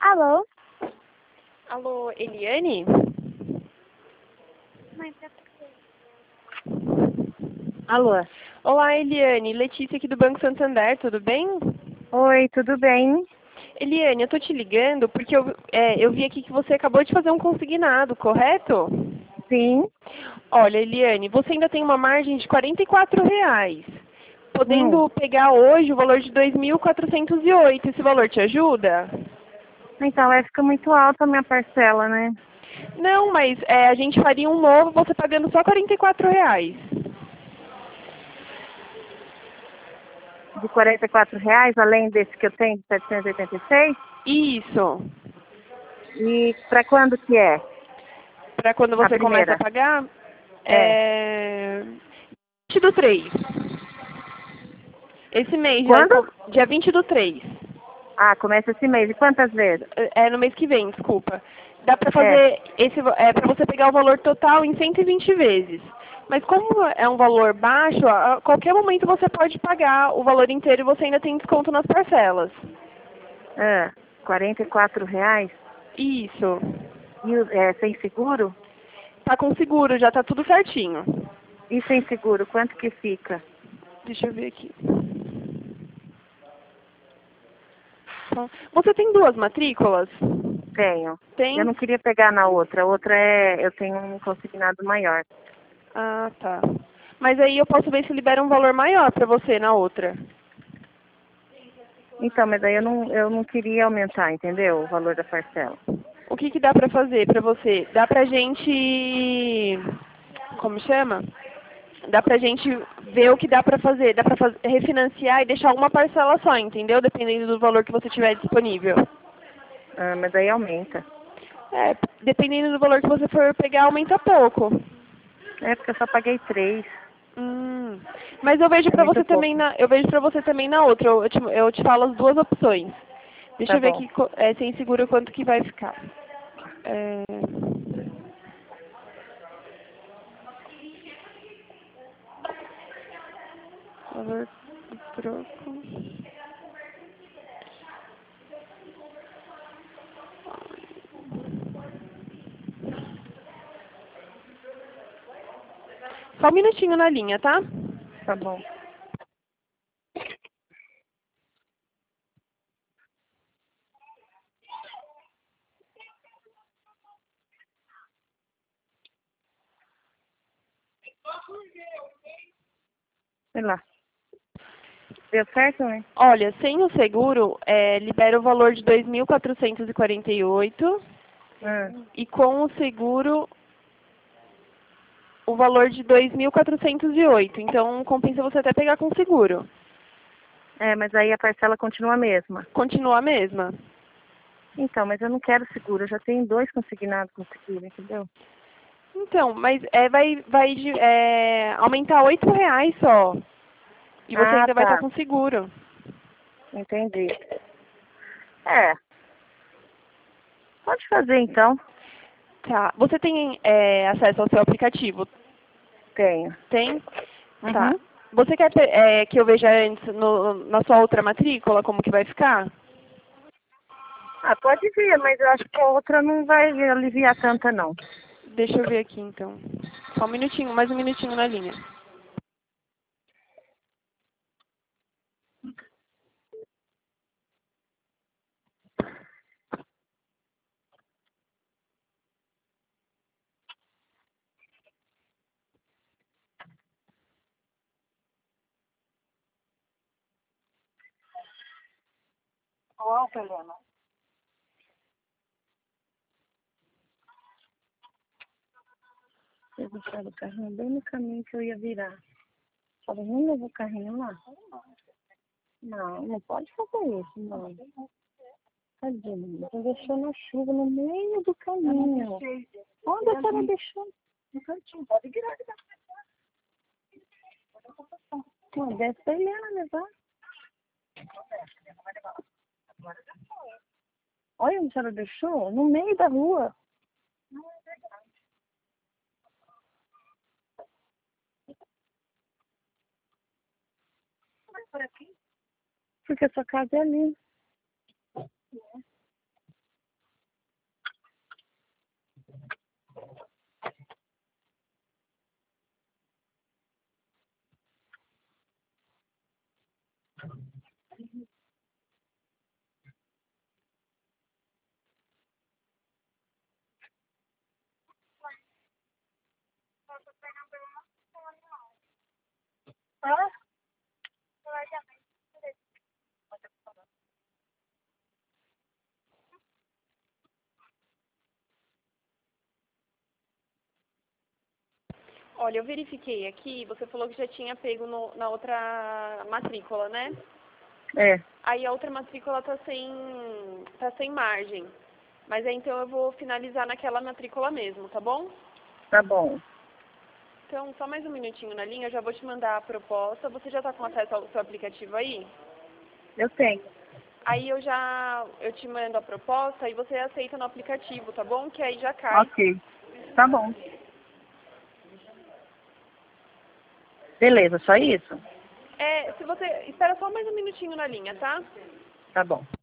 Alô? Alô, Eliane? Alô? Olá, Eliane. Letícia aqui do Banco Santander, tudo bem? Oi, tudo bem? Eliane, eu tô te ligando porque eu vi aqui que você acabou de fazer um consignado, correto? Sim. Olha, Eliane, você ainda tem uma margem de R$ 44, Hum. podendo pegar hoje o valor de 2.408. Esse valor te ajuda? Então, vai ficar muito alta a minha parcela, né? Não, mas a gente faria um novo, você pagando só R$ 44. De R$ 44, além desse que eu tenho de 786. Isso. E para quando que é? Para quando A você começa a primeira? pagar? É. 20 do 3. Esse mês, já, Quando? dia 20 do 3. Ah, começa esse mês. E quantas vezes? É no mês que vem, desculpa. Dá para É. fazer para você pegar o valor total em 120 vezes. Mas como é um valor baixo, a qualquer momento você pode pagar o valor inteiro e você ainda tem desconto nas parcelas. R$ 44? Isso. E sem seguro? Tá com seguro, já tá tudo certinho. E sem seguro, quanto que fica? Deixa eu ver aqui. Você tem duas matrículas? Tenho. Eu Tem? não queria pegar na outra. A outra eu tenho um consignado maior. Ah, tá. Mas aí eu posso ver se libera um valor maior para você na outra. Então, mas aí eu não queria aumentar, entendeu? O valor da parcela. O que que dá para fazer para você? Dá pra gente, como chama? Dá pra gente ver o que dá pra fazer. Dá pra refinanciar e deixar uma parcela só, entendeu? Dependendo do valor que você tiver disponível. Ah, mas aí aumenta. Dependendo do valor que você for pegar, aumenta pouco. É porque eu só paguei 3. Mas eu vejo É pra muito você também pouco. na outra. Eu te falo as duas opções. Deixa Tá eu ver bom. aqui sem seguro quanto que vai ficar. É, valor do troco. Só um minutinho na linha, tá? Tá bom. Sei lá. Deu certo, né? Olha, sem o seguro, libera o valor de 2.448 Ah, e com o seguro o valor de 2.408. Então compensa você até pegar com seguro. mas aí a parcela continua a mesma. Continua a mesma. Então, mas eu não quero seguro. Eu já tenho 2 consignados com seguro, entendeu? Então, mas vai aumentar R$ 8 só. E você Ah, ainda vai estar tá. com seguro. Entendi. É, pode fazer então. Tá. Você tem acesso ao seu aplicativo? Tenho. Tem? Tá. Uhum. Você quer que eu veja antes na sua outra matrícula como que vai ficar? Ah, pode vir, mas eu acho que a outra não vai aliviar tanta, não. Deixa eu ver aqui então. Só um minutinho, mais um minutinho na linha. Qual é o problema? Eu deixar o carrinho bem no caminho que eu ia virar. Falei, não levou o carrinho lá? Não, não pode fazer isso, não. Tadinho, você deixou na chuva, no meio do caminho. Onde a senhora deixou? No cantinho, pode virar. Não, desce pra Helena levar. Olha onde a senhora deixou, no meio da rua. Por aqui? Porque a sua casa é ali. Ah, Olha, eu verifiquei aqui, você falou que já tinha pego na outra matrícula, né? é, Aí a outra matrícula tá sem margem. Mas aí então eu vou finalizar naquela matrícula mesmo, tá bom? tá bom. Então, só mais um minutinho na linha, eu já vou te mandar a proposta. Você já está com acesso ao seu aplicativo aí? Eu tenho. Aí eu te mando a proposta e você aceita no aplicativo, tá bom? Que aí já cai. Ok. Tá bom. Beleza, só isso? Se você... Espera só mais um minutinho na linha, tá? Tá bom.